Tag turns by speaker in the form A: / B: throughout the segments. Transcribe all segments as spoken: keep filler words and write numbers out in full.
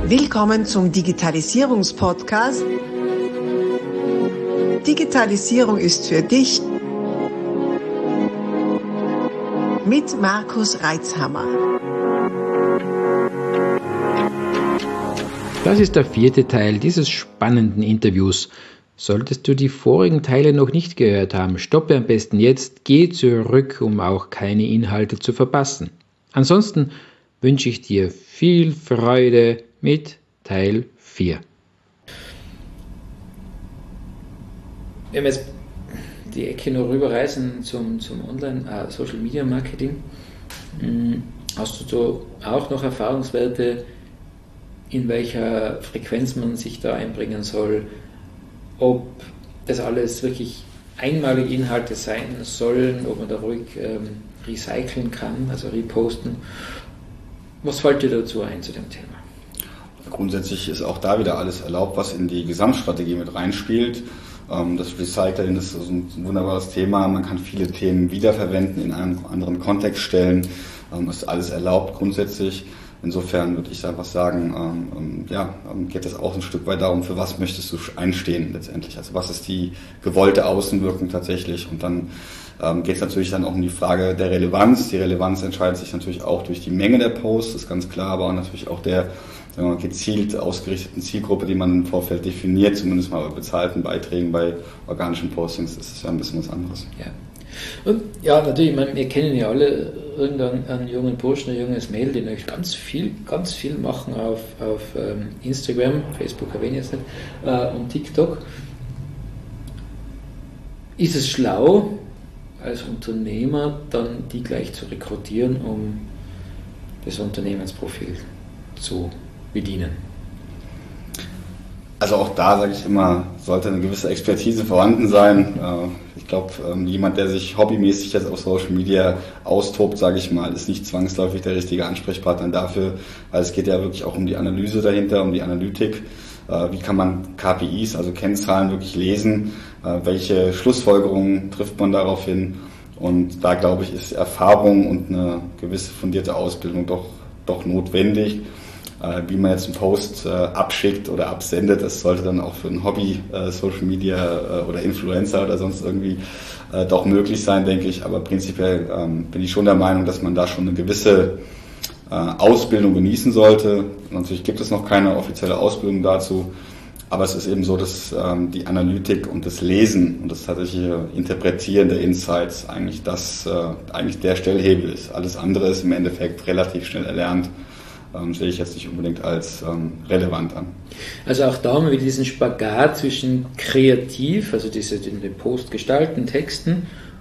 A: Willkommen zum Digitalisierungspodcast. Digitalisierung ist für dich mit Markus Reitzhammer.
B: Das ist der vierte Teil dieses spannenden Interviews. Solltest du die vorigen Teile noch nicht gehört haben, stoppe am besten jetzt, geh zurück, um auch keine Inhalte zu verpassen. Ansonsten wünsche ich dir viel Freude mit Teil vier. Wenn wir jetzt die Ecke noch rüberreisen zum, zum Online-Social-Media-Marketing, hast du da auch noch Erfahrungswerte, in welcher Frequenz man sich da einbringen soll, ob das alles wirklich einmalige Inhalte sein sollen, ob man da ruhig ähm, recyceln kann, also reposten. Was fällt dir dazu ein zu dem Thema?
C: Grundsätzlich ist auch da wieder alles erlaubt, was in die Gesamtstrategie mit reinspielt. Das Recycling ist ein wunderbares Thema. Man kann viele Themen wiederverwenden, in einen anderen Kontext stellen. Das ist alles erlaubt grundsätzlich. Insofern würde ich einfach sagen, ähm, ja, geht es auch ein Stück weit darum, für was möchtest du einstehen letztendlich. Also was ist die gewollte Außenwirkung tatsächlich? Und dann ähm, geht es natürlich dann auch um die Frage der Relevanz. Die Relevanz entscheidet sich natürlich auch durch die Menge der Posts, das ist ganz klar, aber auch natürlich auch der sagen wir mal, gezielt ausgerichteten Zielgruppe, die man im Vorfeld definiert, zumindest mal bei bezahlten Beiträgen, bei organischen Postings, das ist ja ein bisschen was anderes.
B: Ja. Und ja, natürlich, ich meine, wir kennen ja alle irgendeinen jungen Burschen, ein junges Mädel, die natürlich ganz viel, ganz viel machen auf, auf ähm, Instagram, Facebook erwähne ich jetzt nicht, äh, und TikTok. Ist es schlau, als Unternehmer dann die gleich zu rekrutieren, um das Unternehmensprofil zu bedienen?
C: Also auch da sage ich immer, sollte eine gewisse Expertise vorhanden sein. Ich glaube, jemand, der sich hobbymäßig jetzt auf Social Media austobt, sage ich mal, ist nicht zwangsläufig der richtige Ansprechpartner dafür, weil es geht ja wirklich auch um die Analyse dahinter, um die Analytik. Wie kann man K P Is, also Kennzahlen, wirklich lesen? Welche Schlussfolgerungen trifft man darauf hin? Und da, glaube ich, ist Erfahrung und eine gewisse fundierte Ausbildung doch, doch notwendig. Wie man jetzt einen Post äh, abschickt oder absendet, das sollte dann auch für ein Hobby, äh, Social Media äh, oder Influencer oder sonst irgendwie äh, doch möglich sein, denke ich. Aber prinzipiell ähm, bin ich schon der Meinung, dass man da schon eine gewisse äh, Ausbildung genießen sollte. Natürlich gibt es noch keine offizielle Ausbildung dazu, aber es ist eben so, dass ähm, die Analytik und das Lesen und das tatsächliche Interpretieren der Insights eigentlich das äh, eigentlich der Stellhebel ist. Alles andere ist im Endeffekt relativ schnell erlernt. Ähm, sehe ich jetzt nicht unbedingt als ähm, relevant an.
B: Also auch da haben wir diesen Spagat zwischen kreativ, also diese den Post gestalten, Texten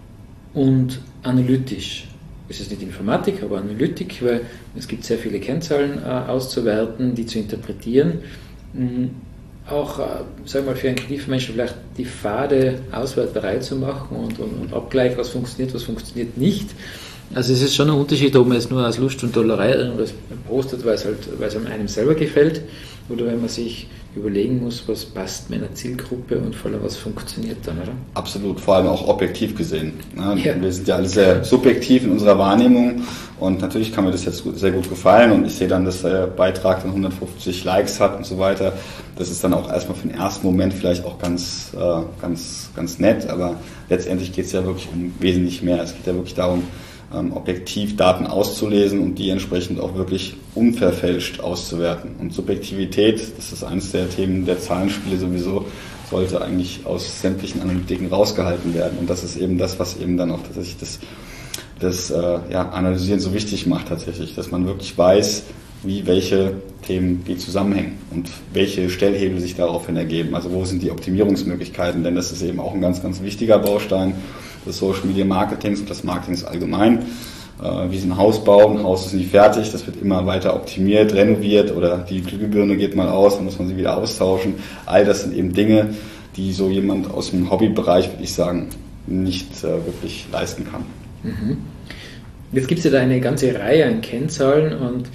B: und analytisch. Es ist nicht Informatik, aber Analytik, weil es gibt sehr viele Kennzahlen äh, auszuwerten, die zu interpretieren. Mhm. Auch, äh, sagen wir mal, für einen kreativen Menschen vielleicht die fade Auswerterei zu machen und, und, und Abgleich, was funktioniert, was funktioniert nicht. Also es ist schon ein Unterschied, ob man es nur aus Lust und Dollerei irgendwas postet, weil es halt, weil es einem selber gefällt, oder wenn man sich überlegen muss, was passt meiner Zielgruppe und vor allem was funktioniert dann, oder?
C: Absolut, vor allem auch objektiv gesehen. Ja. Wir sind ja alle
B: Ja.
C: sehr subjektiv in unserer Wahrnehmung und natürlich kann mir das jetzt sehr gut gefallen und ich sehe dann, dass der Beitrag dann hundertfünfzig Likes hat und so weiter. Das ist dann auch erstmal für den ersten Moment vielleicht auch ganz, äh, ganz, ganz nett, aber letztendlich geht es ja wirklich um wesentlich mehr. Es geht ja wirklich darum, objektiv Daten auszulesen und die entsprechend auch wirklich unverfälscht auszuwerten. Und Subjektivität, das ist eines der Themen der Zahlenspiele sowieso, sollte eigentlich aus sämtlichen Analytiken rausgehalten werden. Und das ist eben das, was eben dann auch tatsächlich das, das äh, ja, Analysieren so wichtig macht tatsächlich, dass man wirklich weiß, wie welche Themen wie zusammenhängen und welche Stellhebel sich daraufhin ergeben. Also wo sind die Optimierungsmöglichkeiten, denn das ist eben auch ein ganz, ganz wichtiger Baustein des Social Media Marketings und des Marketings allgemein. Äh, wie sie ein Haus bauen, ein Haus ist nie fertig, das wird immer weiter optimiert, renoviert oder die Glühbirne geht mal aus, dann muss man sie wieder austauschen. All das sind eben Dinge, die so jemand aus dem Hobbybereich, würde ich sagen, nicht äh, wirklich leisten kann.
B: Mhm. Jetzt gibt es ja da eine ganze Reihe an Kennzahlen und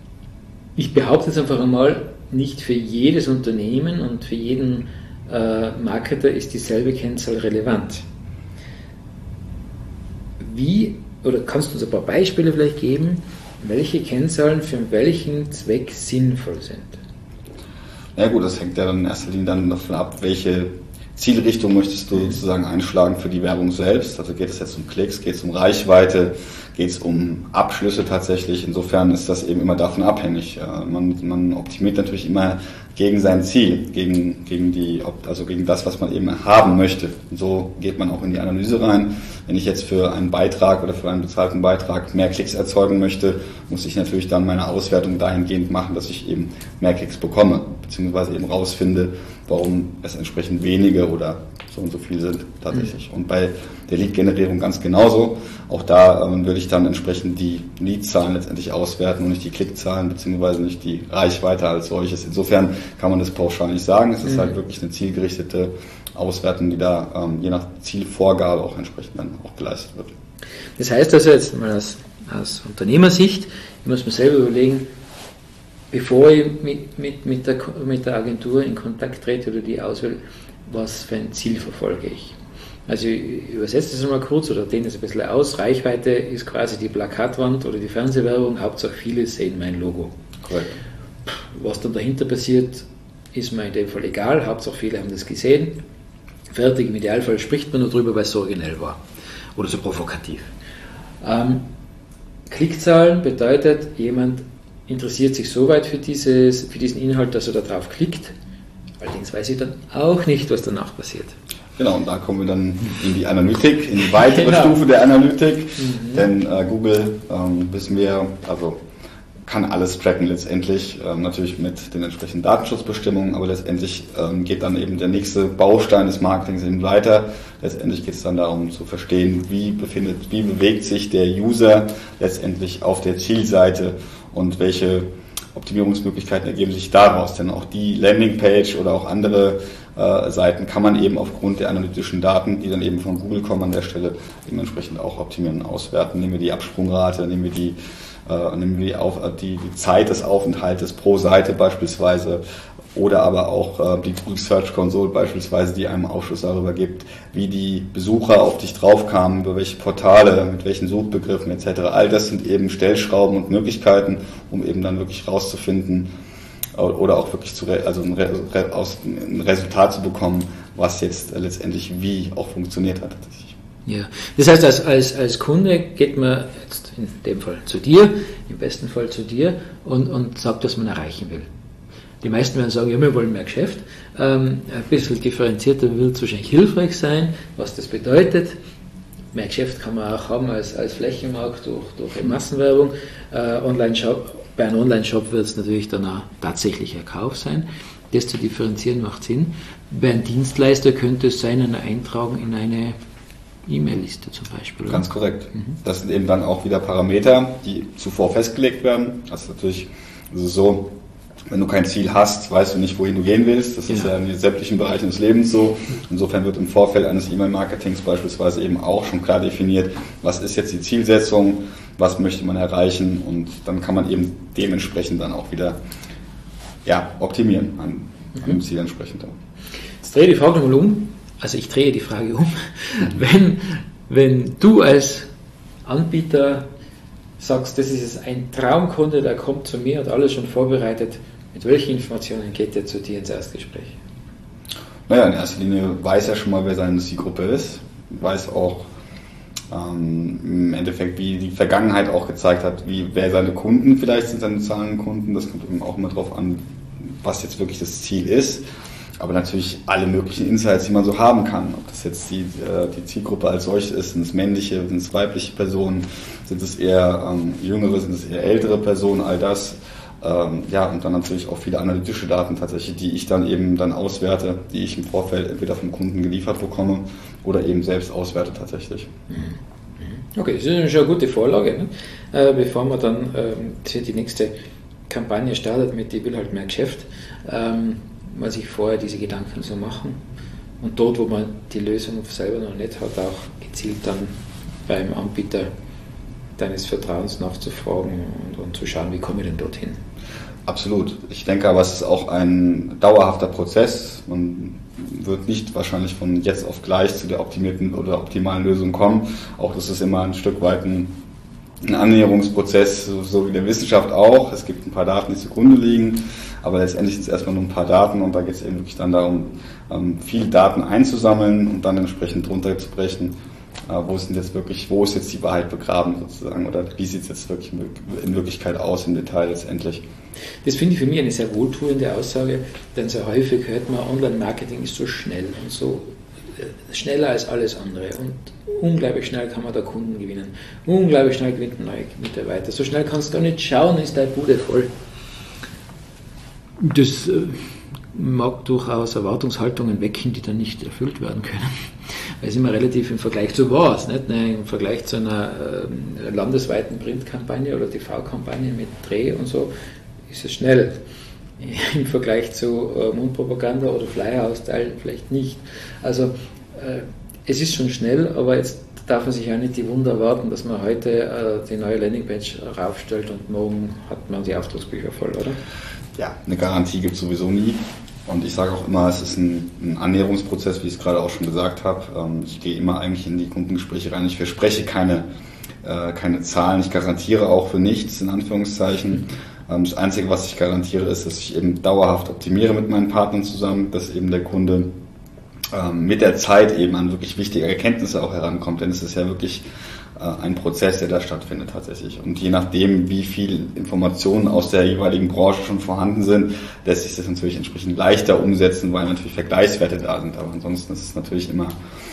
B: ich behaupte jetzt einfach einmal, nicht für jedes Unternehmen und für jeden äh, Marketer ist dieselbe Kennzahl relevant. Wie, oder kannst du uns ein paar Beispiele vielleicht geben, welche Kennzahlen für welchen Zweck sinnvoll sind?
C: Ja gut, das hängt ja dann in erster Linie dann davon ab, welche Zielrichtung möchtest du sozusagen einschlagen für die Werbung selbst. Also geht es jetzt um Klicks, geht es um Reichweite, geht es um Abschlüsse tatsächlich. Insofern ist das eben immer davon abhängig. Man, man optimiert natürlich immer gegen sein Ziel, gegen, gegen die, also gegen das, was man eben haben möchte. Und so geht man auch in die Analyse rein. Wenn ich jetzt für einen Beitrag oder für einen bezahlten Beitrag mehr Klicks erzeugen möchte, muss ich natürlich dann meine Auswertung dahingehend machen, dass ich eben mehr Klicks bekomme, beziehungsweise eben rausfinde, warum es entsprechend wenige oder so und so viel sind tatsächlich. Mhm. Und bei der Lead-Generierung ganz genauso. Auch da ähm, würde ich dann entsprechend die Lead-Zahlen letztendlich auswerten und nicht die Klickzahlen, beziehungsweise nicht die Reichweite als solches. Insofern kann man das pauschal nicht sagen. Es ist mhm. halt wirklich eine zielgerichtete Auswertung, die da ähm, je nach Zielvorgabe auch entsprechend dann auch geleistet wird.
B: Das heißt also jetzt mal aus, aus Unternehmersicht, ich muss mir selber überlegen, bevor ich mit, mit, mit, der, mit der Agentur in Kontakt trete oder die auswähle, was für ein Ziel verfolge ich. Also ich übersetze das mal kurz oder dehne es ein bisschen aus. Reichweite ist quasi die Plakatwand oder die Fernsehwerbung, Hauptsache viele sehen mein Logo.
C: Korrekt.
B: Was dann dahinter passiert, ist mir in dem Fall egal, Hauptsache viele haben das gesehen. Fertig, im Idealfall spricht man nur drüber, weil es so originell war oder so provokativ. Ähm, Klickzahlen bedeutet, jemand interessiert sich so weit für, dieses, für diesen Inhalt, dass er da drauf klickt. Allerdings weiß ich dann auch nicht, was danach passiert.
C: Genau, und da kommen wir dann in die Analytik, in die weitere genau. Stufe der Analytik. Mhm. Denn äh, Google, ähm, wissen wir, also kann alles tracken letztendlich, ähm, natürlich mit den entsprechenden Datenschutzbestimmungen, aber letztendlich ähm, geht dann eben der nächste Baustein des Marketings eben weiter. Letztendlich geht es dann darum zu verstehen, wie befindet, wie bewegt sich der User letztendlich auf der Zielseite und welche Optimierungsmöglichkeiten ergeben sich daraus. Denn auch die Landingpage oder auch andere äh, Seiten kann man eben aufgrund der analytischen Daten, die dann eben von Google kommen, an der Stelle dementsprechend auch optimieren und auswerten. Nehmen wir die Absprungrate, nehmen wir die Äh, nehmen wir die, auf, die, die Zeit des Aufenthaltes pro Seite beispielsweise oder aber auch äh, die Google Search Console beispielsweise, die einem Aufschluss darüber gibt, wie die Besucher auf dich draufkamen, über welche Portale, mit welchen Suchbegriffen et cetera. All das sind eben Stellschrauben und Möglichkeiten, um eben dann wirklich rauszufinden oder auch wirklich zu re- also ein, Re- aus, ein Resultat zu bekommen, was jetzt letztendlich wie auch funktioniert hat.
B: Ja, das heißt, als, als, als Kunde geht man jetzt in dem Fall zu dir, im besten Fall zu dir und, und sagt, was man erreichen will. Die meisten werden sagen, ja, wir wollen mehr Geschäft. Ähm, ein bisschen differenzierter wird es wahrscheinlich hilfreich sein, was das bedeutet. Mehr Geschäft kann man auch haben als, als Flächenmarkt durch, durch Massenwerbung. Äh, Online-Shop, bei einem Online-Shop wird es natürlich dann auch tatsächlich ein Kauf sein. Das zu differenzieren macht Sinn. Bei einem Dienstleister könnte es sein, eine Eintragung in eine E-Mail-Liste zum Beispiel.
C: Ganz korrekt. Mhm. Das sind eben dann auch wieder Parameter, die zuvor festgelegt werden. Das ist natürlich also so, wenn du kein Ziel hast, weißt du nicht, wohin du gehen willst. Das ja. ist ja in sämtlichen Bereichen des Lebens so. Insofern wird im Vorfeld eines E-Mail-Marketings beispielsweise eben auch schon klar definiert, was ist jetzt die Zielsetzung, was möchte man erreichen und dann kann man eben dementsprechend dann auch wieder ja, optimieren an, mhm. an dem Ziel entsprechend.
B: Jetzt drehe die Frage nochmal um. Also ich drehe die Frage um, wenn, wenn du als Anbieter sagst, das ist ein Traumkunde, der kommt zu mir, hat alles schon vorbereitet, mit welchen Informationen geht der zu dir ins Erstgespräch?
C: Naja, in erster Linie weiß er schon mal, wer seine Zielgruppe ist, weiß auch ähm, im Endeffekt, wie die Vergangenheit auch gezeigt hat, wie wer seine Kunden vielleicht sind, seine Zahlenkunden, das kommt eben auch immer drauf an, was jetzt wirklich das Ziel ist. Aber natürlich alle möglichen Insights, die man so haben kann. Ob das jetzt die, äh, die Zielgruppe als solches ist, sind es männliche, sind es weibliche Personen, sind es eher ähm, jüngere, sind es eher ältere Personen, all das. Ähm, ja, und dann natürlich auch viele analytische Daten tatsächlich, die ich dann eben dann auswerte, die ich im Vorfeld entweder vom Kunden geliefert bekomme oder eben selbst auswerte tatsächlich.
B: Okay, das ist schon eine gute Vorlage, ne? äh, bevor man dann ähm, die nächste Kampagne startet mit, ich will halt mehr Geschäft. Ähm, mal sich vorher diese Gedanken so machen und dort, wo man die Lösung selber noch nicht hat, auch gezielt dann beim Anbieter deines Vertrauens nachzufragen und, und zu schauen, wie komme ich denn dorthin.
C: Absolut. Ich denke aber, es ist auch ein dauerhafter Prozess. Man wird nicht wahrscheinlich von jetzt auf gleich zu der optimierten oder optimalen Lösung kommen. Auch das ist immer ein Stück weit ein ein Annäherungsprozess, so, so wie der Wissenschaft auch. Es gibt ein paar Daten, die zugrunde liegen, aber letztendlich sind es erstmal nur ein paar Daten und da geht es eben wirklich dann darum, ähm, viele Daten einzusammeln und dann entsprechend runterzubrechen, äh, wo sind jetzt wirklich, wo ist jetzt die Wahrheit begraben sozusagen oder wie sieht es jetzt wirklich in Wirklichkeit aus im Detail letztendlich.
B: Das finde ich für mich eine sehr wohltuende Aussage, denn sehr häufig hört man, Online-Marketing ist so schnell und so schneller als alles andere und unglaublich schnell kann man da Kunden gewinnen. Unglaublich schnell gewinnt man neue Mitarbeiter. So schnell kannst du gar nicht schauen, ist deine Bude voll. Das äh, mag durchaus Erwartungshaltungen wecken, die dann nicht erfüllt werden können. Weil es immer relativ im Vergleich zu was, nicht? Im Vergleich zu einer äh, landesweiten Printkampagne oder T V-Kampagne mit Dreh und so, ist es schnell. Im Vergleich zu äh, Mundpropaganda oder Flyer austeilen vielleicht nicht. Also äh, es ist schon schnell, aber jetzt darf man sich auch nicht die Wunder erwarten, dass man heute äh, die neue Landingpage raufstellt und morgen hat man die Auftragsbücher voll, oder?
C: Ja, eine Garantie gibt es sowieso nie. Und ich sage auch immer, es ist ein, ein Annäherungsprozess, wie ich es gerade auch schon gesagt habe. Ähm, ich gehe immer eigentlich in die Kundengespräche rein. Ich verspreche keine, äh, keine Zahlen. Ich garantiere auch für nichts, in Anführungszeichen. Das Einzige, was ich garantiere, ist, dass ich eben dauerhaft optimiere mit meinen Partnern zusammen, dass eben der Kunde ähm, mit der Zeit eben an wirklich wichtige Erkenntnisse auch herankommt, denn es ist ja wirklich äh, ein Prozess, der da stattfindet tatsächlich. Und je nachdem, wie viel Informationen aus der jeweiligen Branche schon vorhanden sind, lässt sich das natürlich entsprechend leichter umsetzen, weil natürlich Vergleichswerte da sind. Aber ansonsten ist es natürlich immer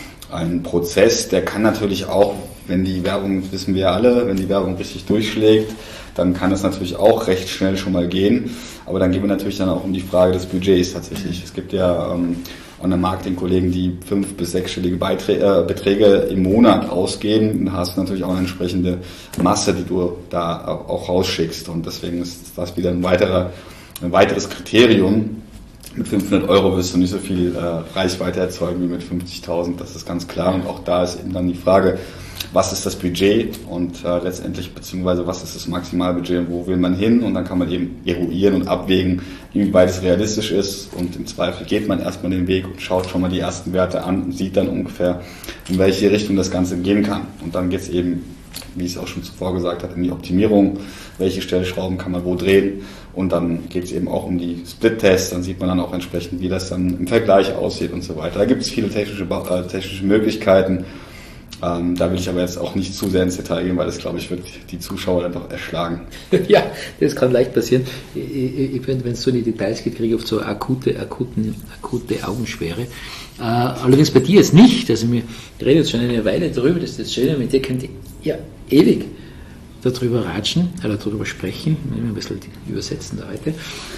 C: ein Prozess, der kann natürlich auch, wenn die Werbung, das wissen wir ja alle, wenn die Werbung richtig durchschlägt, dann kann das natürlich auch recht schnell schon mal gehen. Aber dann gehen wir natürlich dann auch um die Frage des Budgets tatsächlich. Es gibt ja ähm, Online-Marketing-Kollegen, die fünf- bis sechsstellige Beiträ- äh, Beträge im Monat ausgeben. Da hast du natürlich auch eine entsprechende Masse, die du da auch rausschickst. Und deswegen ist das wieder ein, weiterer, ein weiteres Kriterium. Mit fünfhundert Euro wirst du nicht so viel äh, Reichweite erzeugen wie mit fünfzigtausend, das ist ganz klar. Und auch da ist eben dann die Frage, was ist das Budget und äh, letztendlich, beziehungsweise was ist das Maximalbudget und wo will man hin? Und dann kann man eben eruieren und abwägen, inwieweit es realistisch ist. Und im Zweifel geht man erstmal den Weg und schaut schon mal die ersten Werte an und sieht dann ungefähr, in welche Richtung das Ganze gehen kann. Und dann geht es eben, wie ich es auch schon zuvor gesagt habe, in die Optimierung. Welche Stellschrauben kann man wo drehen? Und dann geht es eben auch um die Split-Tests. Dann sieht man dann auch entsprechend, wie das dann im Vergleich aussieht und so weiter. Da gibt es viele technische, äh, technische Möglichkeiten. Ähm, da will ich aber jetzt auch nicht zu sehr ins Detail gehen, weil das, glaube ich, wird die Zuschauer dann doch erschlagen.
B: Ja, das kann leicht passieren. Ich, ich, wenn es so in die Details geht, kriege ich oft so akute, akuten, akute Augenschwere. Äh, allerdings bei dir jetzt nicht. Also wir reden jetzt schon eine Weile darüber, das ist das Schöne, mit dir könnt ihr ja ewig darüber ratschen, oder darüber sprechen, ein bisschen übersetzen da heute,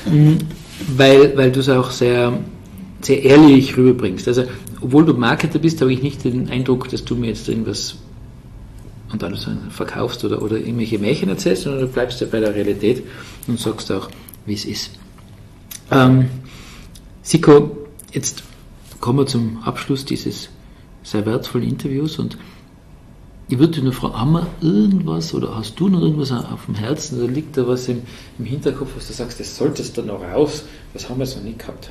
B: weil, weil du es auch sehr, sehr ehrlich rüberbringst. Also, obwohl du Marketer bist, habe ich nicht den Eindruck, dass du mir jetzt irgendwas und alles verkaufst oder, oder irgendwelche Märchen erzählst, sondern du bleibst ja bei der Realität und sagst auch, wie es ist. Ähm, Siko, jetzt kommen wir zum Abschluss dieses sehr wertvollen Interviews und ich würde dich nur fragen, haben wir irgendwas oder hast du noch irgendwas auf dem Herzen oder liegt da was im, im Hinterkopf, was du sagst, das solltest du noch raus, das haben wir jetzt noch nicht gehabt?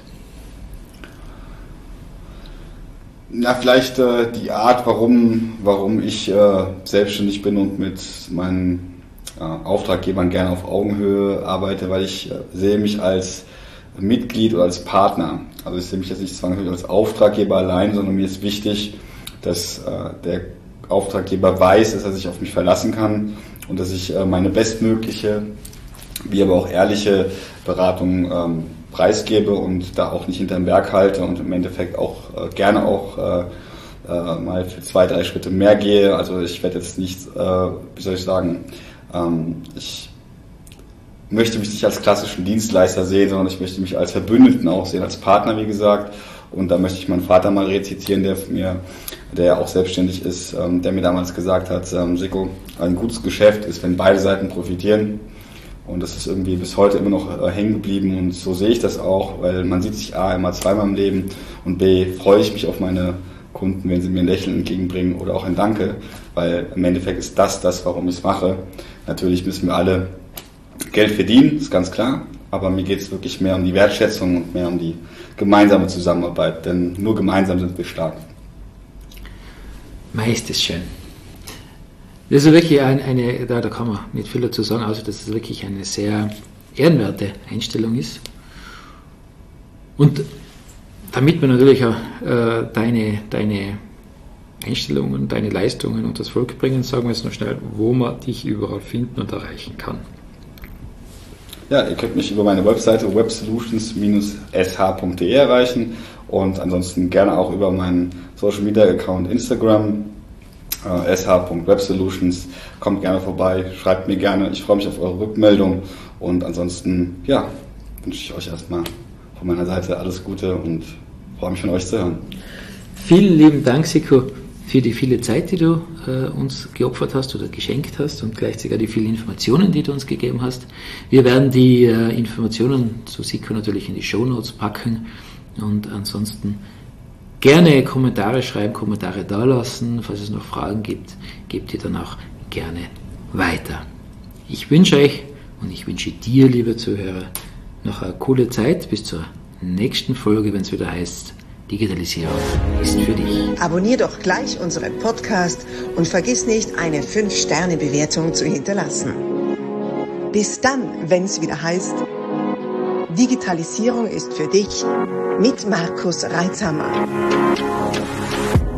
C: Ja, vielleicht äh, die Art, warum, warum ich äh, selbstständig bin und mit meinen äh, Auftraggebern gerne auf Augenhöhe arbeite, weil ich äh, sehe mich als Mitglied oder als Partner. Also ich sehe mich jetzt nicht zwangsläufig als Auftraggeber allein, sondern mir ist wichtig, dass äh, der Auftraggeber weiß, dass er sich auf mich verlassen kann und dass ich äh, meine bestmögliche, wie aber auch ehrliche Beratung ähm, preisgebe und da auch nicht hinterm Berg halte und im Endeffekt auch äh, gerne auch äh, äh, mal für zwei, drei Schritte mehr gehe. Also ich werde jetzt nicht, äh, wie soll ich sagen, ähm, ich möchte mich nicht als klassischen Dienstleister sehen, sondern ich möchte mich als Verbündeten auch sehen, als Partner, wie gesagt. Und da möchte ich meinen Vater mal rezitieren, der mir, der ja auch selbstständig ist, ähm, der mir damals gesagt hat, ähm, Siko, ein gutes Geschäft ist, wenn beide Seiten profitieren. Und das ist irgendwie bis heute immer noch äh, hängen geblieben und so sehe ich das auch, weil man sieht sich A, immer zweimal im Leben und B, freue ich mich auf meine Kunden, wenn sie mir ein Lächeln entgegenbringen oder auch ein Danke, weil im Endeffekt ist das das, warum ich es mache. Natürlich müssen wir alle Geld verdienen, ist ganz klar, aber mir geht es wirklich mehr um die Wertschätzung und mehr um die gemeinsame Zusammenarbeit, denn nur gemeinsam sind wir stark.
B: Mei, ist das schön. Das ist wirklich ein, eine, da, da kann man nicht viel dazu sagen, außer dass es wirklich eine sehr ehrenwerte Einstellung ist. Und damit wir natürlich auch äh, deine, deine Einstellungen, deine Leistungen und das Volk bringen, sagen wir jetzt noch schnell, wo man dich überall finden und erreichen kann.
C: Ja, ihr könnt mich über meine Webseite websolutions dash s h punkt d e erreichen und ansonsten gerne auch über meinen Social Media Account Instagram äh, s h punkt websolutions. Kommt gerne vorbei, schreibt mir gerne, ich freue mich auf eure Rückmeldung und ansonsten, ja, wünsche ich euch erstmal von meiner Seite alles Gute und freue mich von euch zu hören.
B: Vielen lieben Dank, Siko, für die viele Zeit, die du äh, uns geopfert hast oder geschenkt hast und gleichzeitig auch die vielen Informationen, die du uns gegeben hast. Wir werden die äh, Informationen zu Siko natürlich in die Shownotes packen und ansonsten gerne Kommentare schreiben, Kommentare dalassen. Falls es noch Fragen gibt, gebt ihr dann auch gerne weiter. Ich wünsche euch und ich wünsche dir, liebe Zuhörer, noch eine coole Zeit bis zur nächsten Folge, wenn es wieder heißt, Digitalisierung ist für dich.
A: Abonnier doch gleich unseren Podcast und vergiss nicht, eine fünf Sterne Bewertung zu hinterlassen. Bis dann, wenn es wieder heißt, Digitalisierung ist für dich mit Markus Reitzhammer.